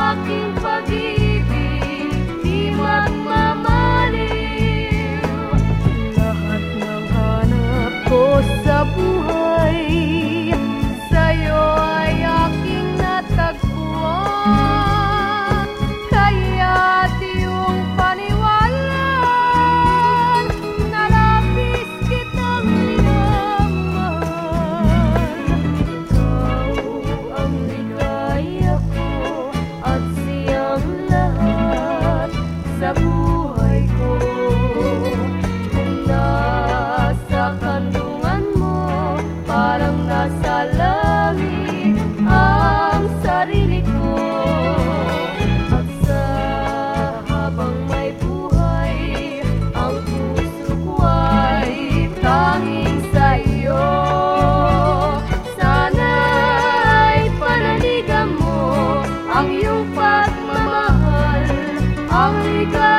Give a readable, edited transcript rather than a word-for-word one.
aking pag-ibig di magmamaliw. Lahat ng hanap ko sa buhay sa'yo ay aking natagpuan. Kaya't iyong paniwalaan na labis kitang minamahal. Ikaw ang ligaya ko at siyang lahat sa buhay ko. Kung nasa kandungan mo, parang nasa langit ang sarili ko. At sa habang may buhay, ang puso ko ay tanging sa iyo. Sana'y pananigan mo ang iyong pagmamahal, ang ligaya